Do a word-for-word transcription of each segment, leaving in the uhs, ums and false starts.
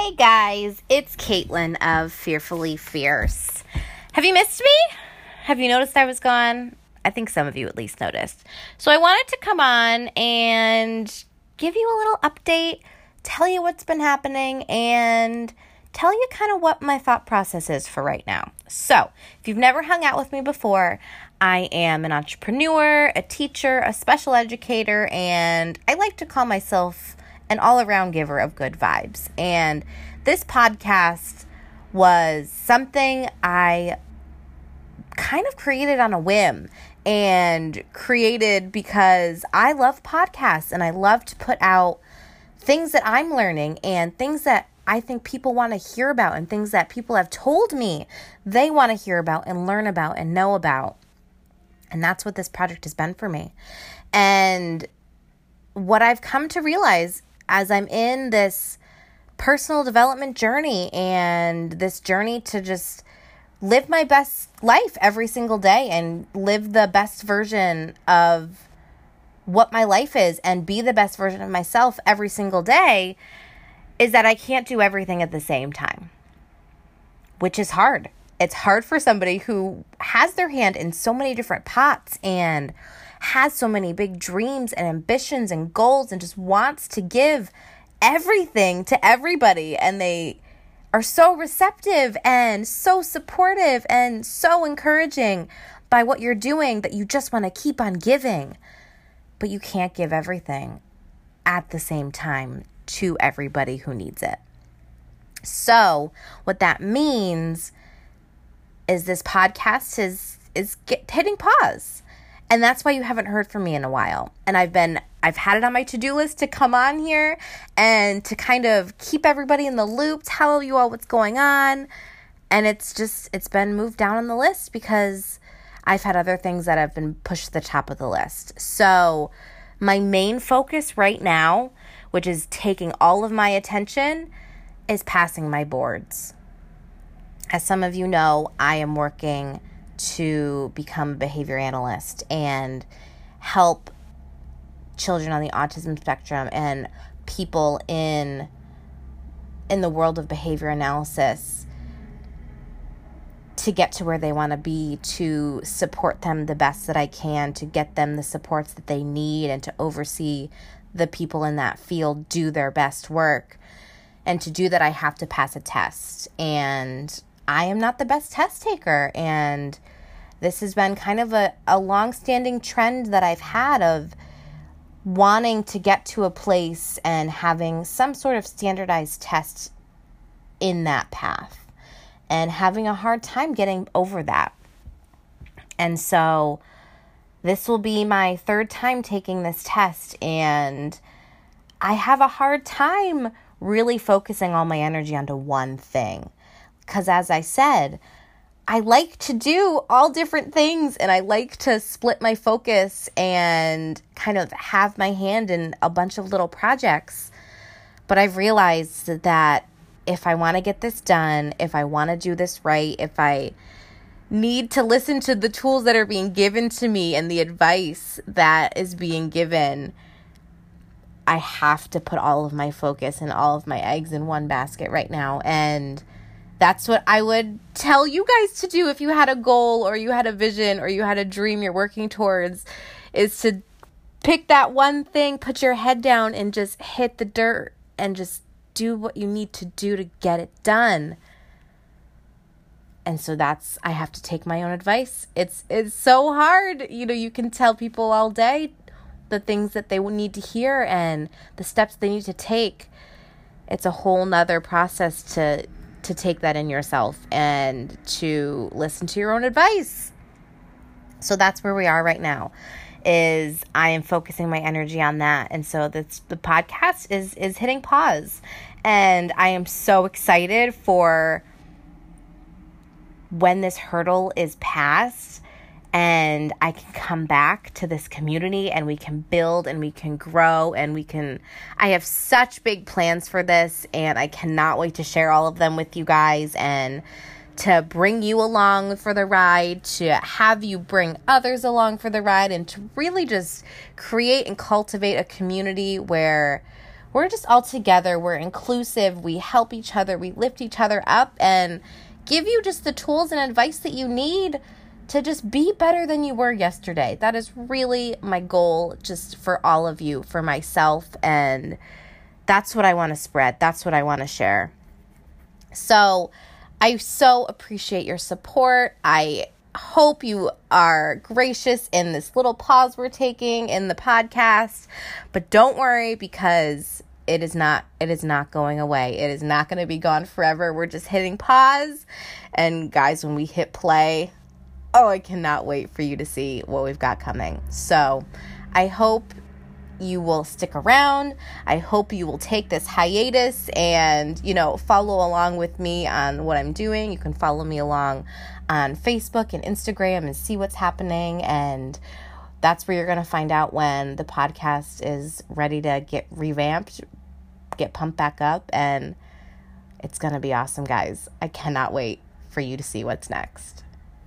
Hey guys, it's Caitlin of Fearfully Fierce. Have you missed me? Have you noticed I was gone? I think some of you at least noticed. So I wanted to come on and give you a little update, tell you what's been happening, and tell you kind of what my thought process is for right now. So, if you've never hung out with me before, I am an entrepreneur, a teacher, a special educator, and I like to call myself an all-around giver of good vibes. And this podcast was something I kind of created on a whim and created because I love podcasts and I love to put out things that I'm learning and things that I think people want to hear about and things that people have told me they want to hear about and learn about and know about. And that's what this project has been for me. And what I've come to realize as I'm in this personal development journey and this journey to just live my best life every single day and live the best version of what my life is and be the best version of myself every single day is that I can't do everything at the same time, which is hard. It's hard for somebody who has their hand in so many different pots and has so many big dreams and ambitions and goals and just wants to give everything to everybody. And they are so receptive and so supportive and so encouraging by what you're doing that you just want to keep on giving. But you can't give everything at the same time to everybody who needs it. So what that means is this podcast is is get, hitting pause. And that's why you haven't heard from me in a while. And I've been, I've had it on my to-do list to come on here and to kind of keep everybody in the loop, tell you all what's going on. And it's just, it's been moved down on the list because I've had other things that have been pushed to the top of the list. So my main focus right now, which is taking all of my attention, is passing my boards. As some of you know, I am working to become a behavior analyst and help children on the autism spectrum and people in in the world of behavior analysis to get to where they want to be, to support them the best that I can, to get them the supports that they need, and to oversee the people in that field do their best work. And to do that, I have to pass a test. And I am not the best test taker, and this has been kind of a, a long-standing trend that I've had of wanting to get to a place and having some sort of standardized test in that path and having a hard time getting over that. And so this will be my third time taking this test, and I have a hard time really focusing all my energy onto one thing. Because as I said, I like to do all different things and I like to split my focus and kind of have my hand in a bunch of little projects. But I've realized that if I want to get this done, if I want to do this right, if I need to listen to the tools that are being given to me and the advice that is being given, I have to put all of my focus and all of my eggs in one basket right now. And that's what I would tell you guys to do if you had a goal or you had a vision or you had a dream you're working towards, is to pick that one thing, put your head down and just hit the dirt and just do what you need to do to get it done. And so that's, I have to take my own advice. It's it's so hard. You know, you can tell people all day the things that they will need to hear and the steps they need to take. It's a whole nother process to to take that in yourself and to listen to your own advice. So that's where we are right now, is I am focusing my energy on that. And so this, the podcast is, is hitting pause, and I am so excited for when this hurdle is passed and I can come back to this community and we can build and we can grow and we can, I have such big plans for this, and I cannot wait to share all of them with you guys and to bring you along for the ride, to have you bring others along for the ride, and to really just create and cultivate a community where we're just all together. We're inclusive. We help each other. We lift each other up and give you just the tools and advice that you need to just be better than you were yesterday. That is really my goal, just for all of you, for myself, and that's what I want to spread. That's what I want to share. So I so appreciate your support. I hope you are gracious in this little pause we're taking in the podcast, but don't worry, because it is not, it is not going away. It is not going to be gone forever. We're just hitting pause. And guys, when we hit play, oh, I cannot wait for you to see what we've got coming. So I hope you will stick around. I hope you will take this hiatus and, you know, follow along with me on what I'm doing. You can follow me along on Facebook and Instagram and see what's happening. And that's where you're going to find out when the podcast is ready to get revamped, get pumped back up. And it's going to be awesome, guys. I cannot wait for you to see what's next.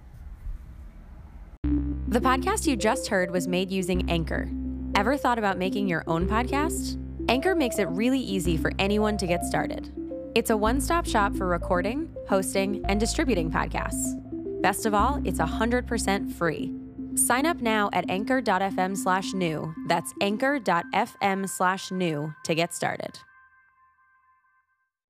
The podcast you just heard was made using Anchor. Ever thought about making your own podcast? Anchor makes it really easy for anyone to get started. It's a one-stop shop for recording, hosting, and distributing podcasts. Best of all, it's one hundred percent free. Sign up now at anchor.fm slash new. That's anchor.fm slash new to get started.